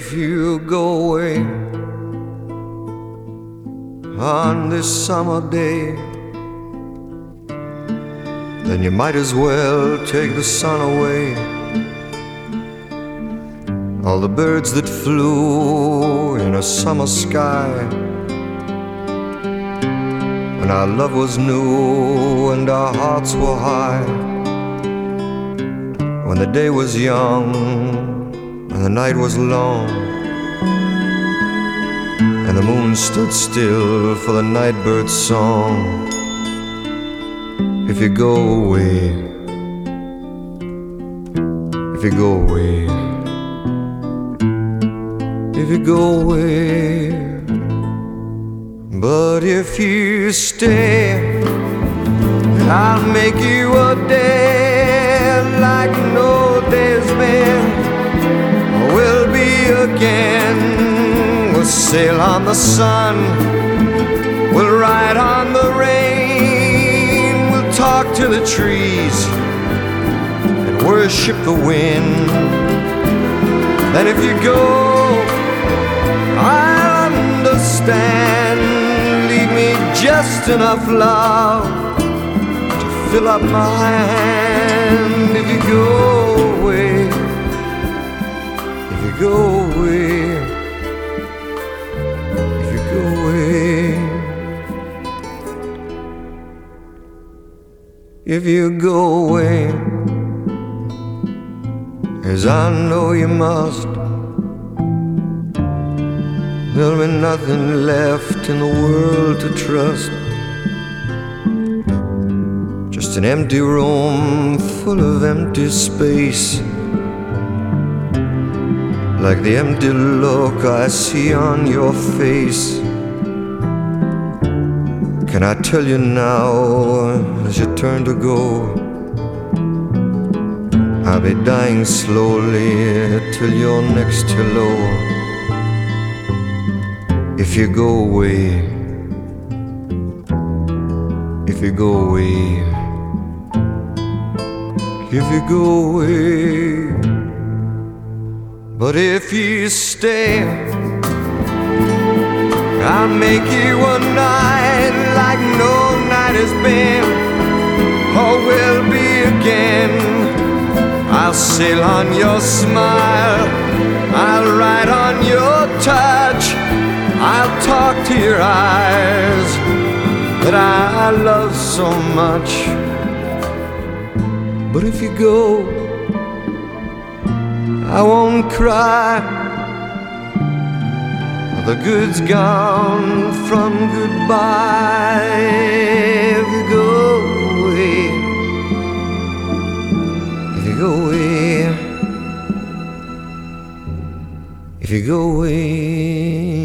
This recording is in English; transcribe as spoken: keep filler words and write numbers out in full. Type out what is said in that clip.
if you go away on this summer day, then you might as well take the sun away. All the birds that flew in a summer sky, when our love was new and our hearts were high, when the day was young and the night was long, and the moon stood still for the nightbird's song. If you go away, if you go away, if you go away, but if you stay, I'll make you a day like no day's been. We'll be again. We'll sail on the sun, we'll ride on the rain, we'll talk to the trees and worship the wind. Then if you go, I'll understand. Leave me just enough love to fill up my hand. If you go away, if you go away, if you go away, as I know you must, there'll be nothing left in the world to trust. Just an empty room full of empty space, like the empty look I see on your face. Can I tell you now, as you turn to go, I'll be dying slowly till your next hello. If you go away, if you go away, if you go away, but if you stay, I'll make you a night like no night has been, or will be again. I'll sail on your smile, I'll ride on your touch, I'll talk to your eyes that I love so much. But if you go, I won't cry. The good's gone from goodbye. If you go away, if you go away, if you go away.